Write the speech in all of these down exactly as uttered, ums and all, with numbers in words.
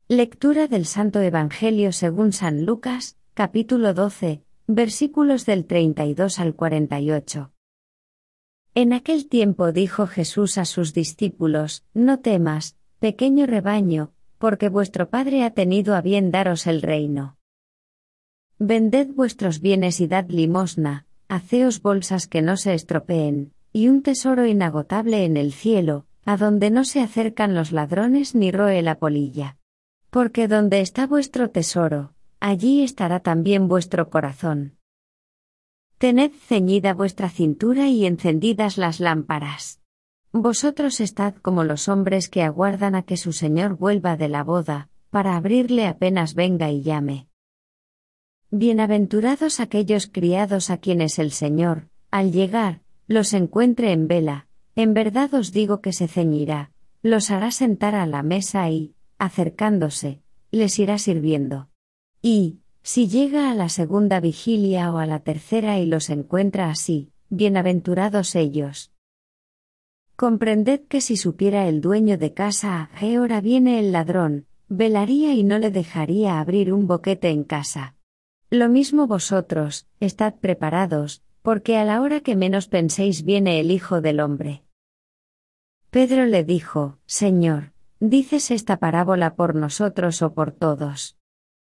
Lectura del Santo Evangelio según San Lucas, capítulo doce, versículos del treinta y dos al cuarenta y ocho. En aquel tiempo dijo Jesús a sus discípulos: No temas, pequeño rebaño, porque vuestro Padre ha tenido a bien daros el reino. Vended vuestros bienes y dad limosna, haceos bolsas que no se estropeen, y un tesoro inagotable en el cielo, a donde no se acercan los ladrones ni roe la polilla. Porque donde está vuestro tesoro, allí estará también vuestro corazón. Tened ceñida vuestra cintura y encendidas las lámparas. Vosotros estad como los hombres que aguardan a que su señor vuelva de la boda, para abrirle apenas venga y llame. Bienaventurados aquellos criados a quienes el Señor, al llegar, los encuentre en vela. En verdad os digo que se ceñirá, los hará sentar a la mesa y, acercándose, les irá sirviendo. Y, si llega a la segunda vigilia o a la tercera y los encuentra así, bienaventurados ellos. Comprended que si supiera el dueño de casa a qué hora viene el ladrón, velaría y no le dejaría abrir un boquete en casa. Lo mismo vosotros, estad preparados, porque a la hora que menos penséis viene el Hijo del Hombre. Pedro le dijo: Señor, ¿dices esta parábola por nosotros o por todos?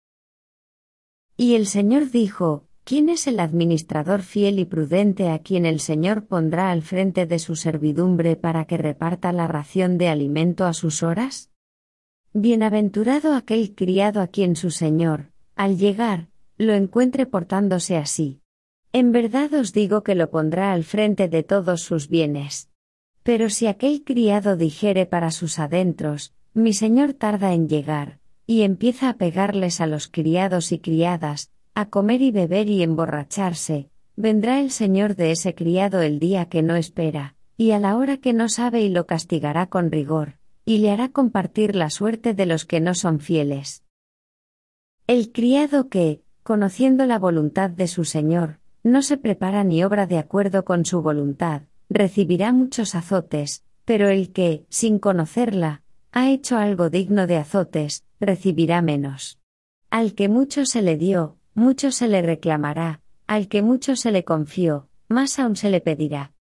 Y el Señor dijo: ¿Quién es el administrador fiel y prudente a quien el Señor pondrá al frente de su servidumbre para que reparta la ración de alimento a sus horas? Bienaventurado aquel criado a quien su Señor, al llegar, lo encuentre portándose así. En verdad os digo que lo pondrá al frente de todos sus bienes. Pero si aquel criado dijere para sus adentros: Mi señor tarda en llegar, y empieza a pegarles a los criados y criadas, a comer y beber y emborracharse, vendrá el señor de ese criado el día que no espera, y a la hora que no sabe y lo castigará con rigor, y le hará compartir la suerte de los que no son fieles. El criado que, conociendo la voluntad de su señor, no se prepara ni obra de acuerdo con su voluntad, recibirá muchos azotes, pero el que, sin conocerla, ha hecho algo digno de azotes, recibirá menos. Al que mucho se le dio, mucho se le reclamará, al que mucho se le confió, más aún se le pedirá.